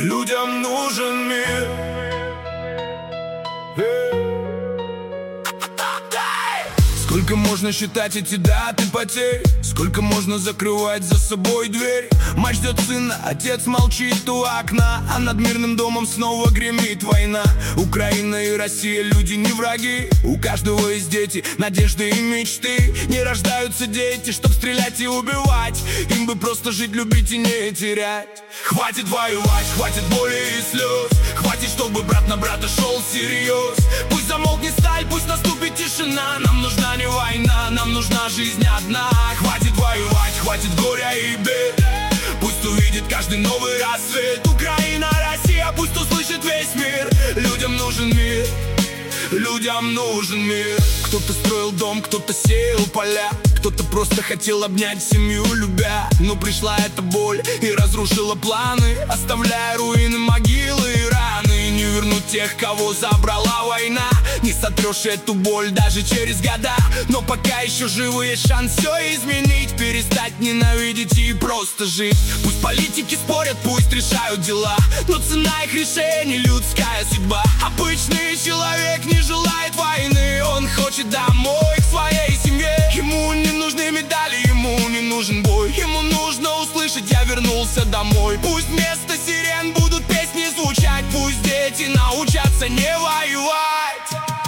Людям нужен мир. Сколько можно считать эти даты потерь? Сколько можно закрывать за собой дверь? Мать ждет сына, отец молчит у окна, а над мирным домом снова гремит война. Украина и Россия, люди не враги. У каждого есть дети, надежды и мечты. Не рождаются дети, чтоб стрелять и убивать. Им бы просто жить, любить и не терять. Хватит воевать, хватит боли и слез. Хватит, чтобы брат на брата шел всерьез. Пусть замолкнет сталь, пусть наступит тишина. Нам нужна не война, нам нужна жизнь одна. Хватит воевать, хватит горя и бед. Пусть увидит каждый новый рассвет. Украина, Россия, пусть услышит весь мир. Людям нужен мир, людям нужен мир. Кто-то строил дом, кто-то сеял поля, кто-то просто хотел обнять семью, любя. Но пришла эта боль и разрушила планы, оставляя руины, могилы и раны. Не вернуть тех, кого забрала война. Не сотрешь эту боль даже через года. Но пока еще живы, есть шанс все изменить. Перестать ненавидеть и просто жить. Пусть политики спорят, пусть решают дела, но цена их решений — людская судьба. Обычный человек не желает войны, он хочет домой к своей семье. Ему не нужны медали, ему не нужен бой. Ему нужно услышать: я вернулся домой. Пусть вместо сирен будут песни звучать. Пусть дети научатся не воевать.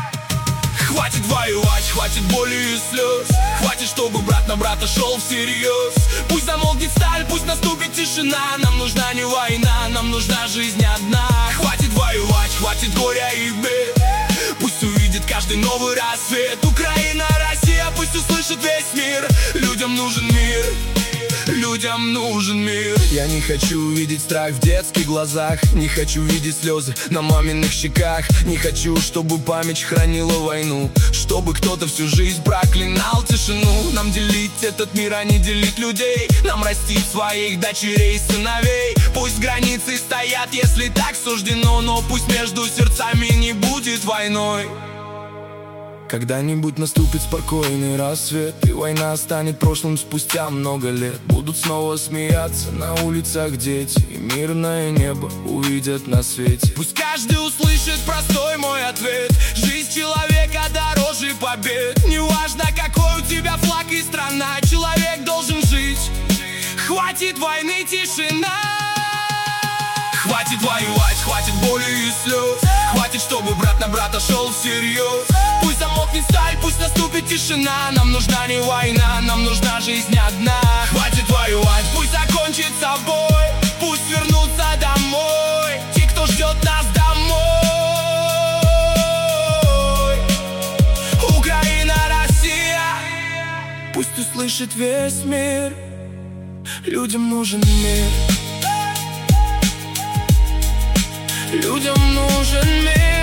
Хватит воевать, хватит боли и слез. Хватит, чтобы брат на брата шел всерьез. Пусть замолкнет сталь, пусть наступит тишина. Нам нужна не война, нам нужна жизнь одна. Хватит воевать, хватит горя и бед. Пусть увидит каждый новый рассвет. Украина, Россия, пусть услышит весь мир. Людям нужен мир, людям нужен мир. Я не хочу видеть страх в детских глазах. Не хочу видеть слезы на маминых щеках. Не хочу, чтобы память хранила войну, чтобы кто-то всю жизнь проклинал тишину. Нам делить этот мир, а не делить людей. Нам растить своих дочерей и сыновей. Пусть границы стоят, если так суждено, но пусть между сердцами не будет войной. Когда-нибудь наступит спокойный рассвет, и война станет прошлым спустя много лет. Будут снова смеяться на улицах дети, и мирное небо увидят на свете. Пусть каждый услышит простой мой ответ: жизнь человека дороже побед. Неважно, какой у тебя флаг и страна, человек должен жить. Хватит войны, тишина. Хватит воевать, хватит боли и слез. Хватит, чтобы брат на брата шел всерьез. Пусть замолкнет сталь, пусть наступит тишина. Нам нужна не война, нам нужна жизнь одна. Хватит воевать, пусть закончится бой. Пусть вернутся домой те, кто ждет нас домой. Украина, Россия, пусть услышит весь мир. Людям нужен мир, людям нужен мир.